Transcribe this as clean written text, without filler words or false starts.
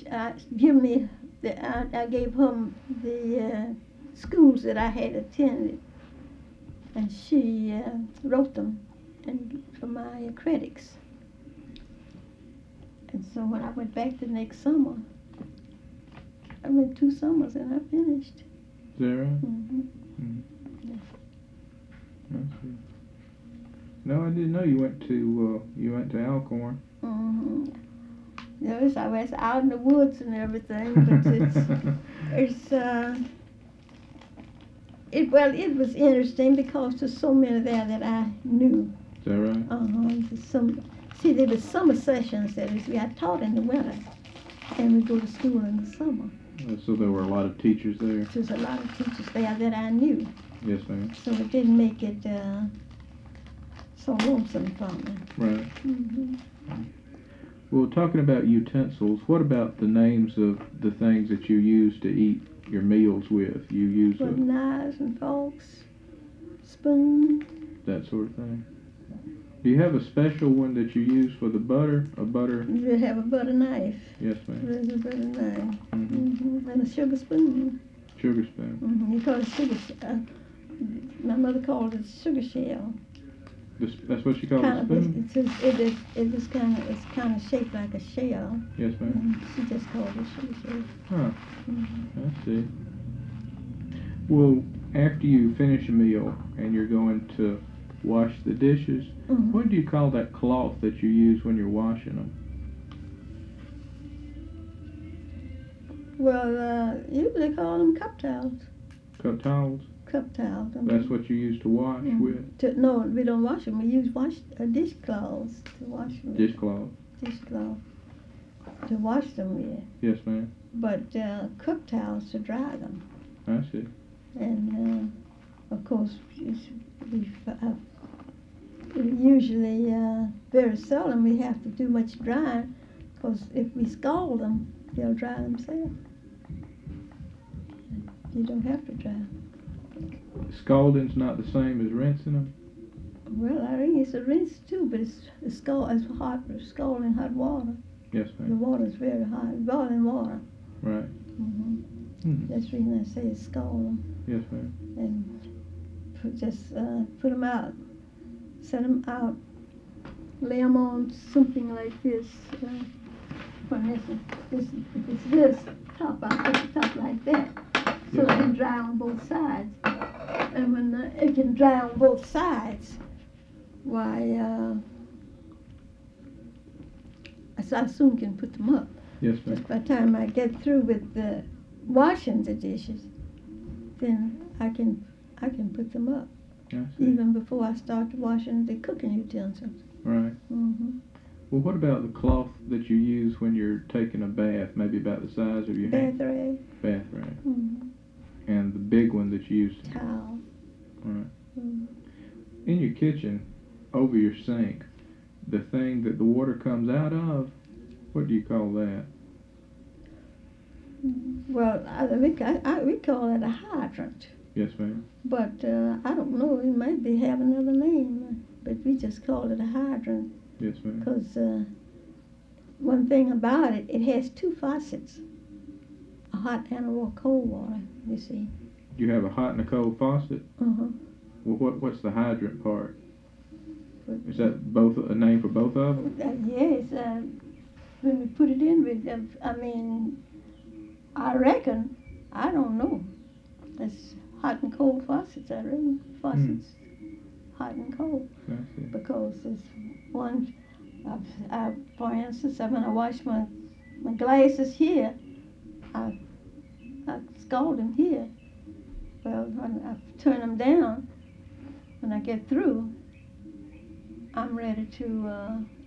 give me, I gave her the schools that I had attended, and she wrote them and for my critics. And so when I went back the next summer, I went 2 summers and I finished. Is that right? Mm-hmm. Mm-hmm. I see. No, I didn't know you went to Alcorn. Mm-hmm. Yes, I was out in the woods and everything, but it was interesting because there's so many there that I knew. Is that right? There was summer sessions that is, I taught in the winter, and we go to school in the summer. So there were a lot of teachers there. There's a lot of teachers there that I knew. Yes, ma'am. So it didn't make it so lonesome for me. Right. Mm-hmm. Well, talking about utensils, what about the names of the things that you use to eat your meals with? You use knives and forks, spoons. That sort of thing. Do you have a special one that you use for the butter? A butter? You have a butter knife. Yes, ma'am. There's a butter knife. Mm-hmm. Mm-hmm. And a sugar spoon. Sugar spoon. Mm-hmm. You call it sugar. My mother called it sugar shell. That's what she called the spoon? It's kind of shaped like a shell. Yes, ma'am. She just called it sugar shell. Huh. Mm-hmm. I see. Well, after you finish a meal and you're going to wash the dishes, mm-hmm. what do you call that cloth that you use when you're washing them? Well, usually call them cup towels. Cup towels? Cup towels. That's what you use to wash with? No, we don't wash them. We use dishcloths to wash them. Dishcloth? Dishcloth to wash them with. Yes, ma'am. But cup towels to dry them. I see. And of course, usually very seldom we have to do much drying, because if we scald them, they'll dry themselves. You don't have to dry them. Scalding's not the same as rinsing them? Well, I think it's a rinse too, but it's hot, scalding hot water. Yes, ma'am. The water's very hot, boiling water. Right. Mm-hmm. Mm-hmm. That's the reason I say it's scald them. Yes, ma'am. And put them out, set them out, lay them on something like this. For instance, this top, I put the top like that, so it can dry on both sides. And when it can dry on both sides, why, I soon can put them up. Yes, ma'am. Just by the time I get through with the washing the dishes, then I can put them up. Even before I start washing the cooking utensils. Right. Mm-hmm. Well, what about the cloth that you use when you're taking a bath, maybe about the size of your hand? Bath rag. Bath rag. Mm-hmm. And the big one that you use? Towel. Right. Mm-hmm. In your kitchen, over your sink, the thing that the water comes out of, what do you call that? Well, we call it a hydrant. Yes, ma'am. But I don't know, it might have another name, but we just call it a hydrant. Yes, ma'am. Because one thing about it, it has 2 faucets, a hot and a cold water, you see. You have a hot and a cold faucet? Uh-huh. Well, what's the hydrant part? Is that both a name for both of them? Yes, when we put it in, I reckon, I don't know. It's hot and cold faucets, I reckon. Faucets, hot and cold. I see. Because there's one, for instance, when I wash my glasses here, I scald them here. Well, when I turn them down, when I get through, I'm ready to